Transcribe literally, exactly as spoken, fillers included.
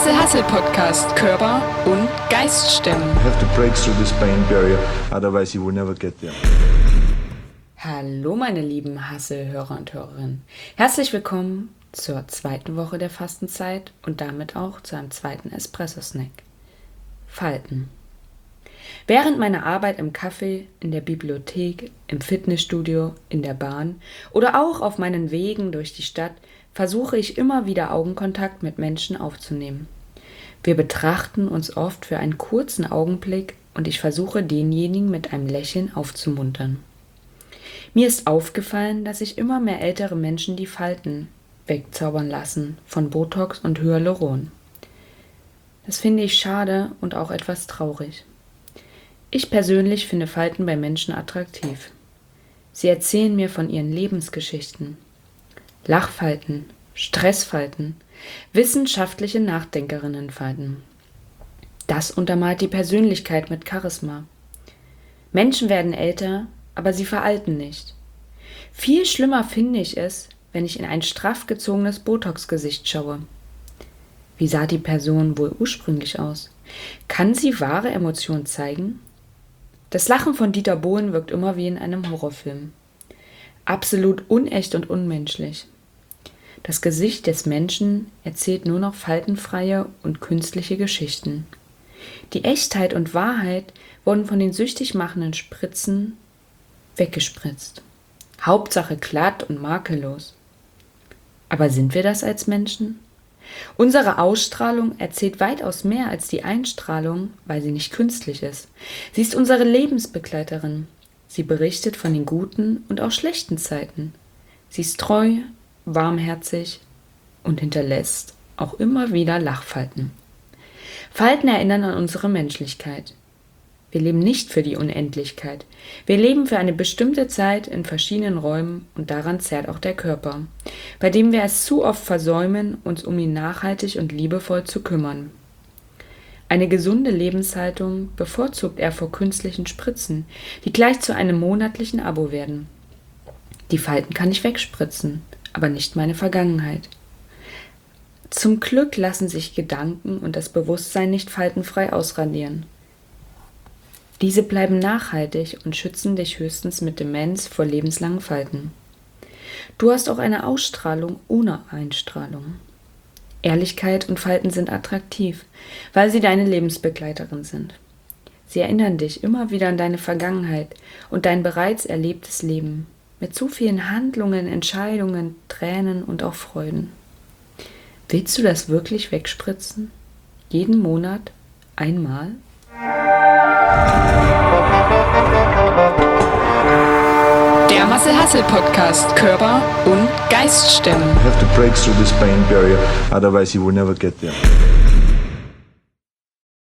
Marcel Hassel Podcast Körper und Geist stemmen. You have to break through this pain barrier, otherwise you will never get there. Hallo meine lieben Hassel-Hörer und Hörerinnen. Herzlich willkommen zur zweiten Woche der Fastenzeit und damit auch zu einem zweiten Espresso-Snack. Falten. Während meiner Arbeit im Café, in der Bibliothek, im Fitnessstudio, in der Bahn oder auch auf meinen Wegen durch die Stadt versuche ich immer wieder Augenkontakt mit Menschen aufzunehmen. Wir betrachten uns oft für einen kurzen Augenblick und ich versuche denjenigen mit einem Lächeln aufzumuntern. Mir ist aufgefallen, dass sich immer mehr ältere Menschen die Falten wegzaubern lassen von Botox und Hyaluron. Das finde ich schade und auch etwas traurig. Ich persönlich finde Falten bei Menschen attraktiv. Sie erzählen mir von ihren Lebensgeschichten. Lachfalten, Stressfalten, wissenschaftliche Nachdenkerinnenfalten. Das untermalt die Persönlichkeit mit Charisma. Menschen werden älter, aber sie veralten nicht. Viel schlimmer finde ich es, wenn ich in ein straff gezogenes Botox-Gesicht schaue. Wie sah die Person wohl ursprünglich aus? Kann sie wahre Emotionen zeigen? Das Lachen von Dieter Bohlen wirkt immer wie in einem Horrorfilm. Absolut unecht und unmenschlich. Das Gesicht des Menschen erzählt nur noch faltenfreie und künstliche Geschichten. Die Echtheit und Wahrheit wurden von den süchtig machenden Spritzen weggespritzt. Hauptsache glatt und makellos. Aber sind wir das als Menschen? Unsere Ausstrahlung erzählt weitaus mehr als die Einstrahlung, weil sie nicht künstlich ist. Sie ist unsere Lebensbegleiterin. Sie berichtet von den guten und auch schlechten Zeiten. Sie ist treu, warmherzig und hinterlässt auch immer wieder Lachfalten. Falten erinnern an unsere Menschlichkeit. Wir leben nicht für die Unendlichkeit. Wir leben für eine bestimmte Zeit in verschiedenen Räumen und daran zerrt auch der Körper, bei dem wir es zu oft versäumen, uns um ihn nachhaltig und liebevoll zu kümmern. Eine gesunde Lebenshaltung bevorzugt er vor künstlichen Spritzen, die gleich zu einem monatlichen Abo werden. Die Falten kann ich wegspritzen, aber nicht meine Vergangenheit. Zum Glück lassen sich Gedanken und das Bewusstsein nicht faltenfrei ausradieren. Diese bleiben nachhaltig und schützen dich höchstens mit Demenz vor lebenslangen Falten. Du hast auch eine Ausstrahlung ohne Einstrahlung. Ehrlichkeit und Falten sind attraktiv, weil sie deine Lebensbegleiterin sind. Sie erinnern dich immer wieder an deine Vergangenheit und dein bereits erlebtes Leben. Mit zu vielen Handlungen, Entscheidungen, Tränen und auch Freuden. Willst du das wirklich wegspritzen? Jeden Monat? Einmal? Der Marcel Hassel Podcast Körper und Geist stemmen. You have to break through this pain barrier, otherwise you will never get there.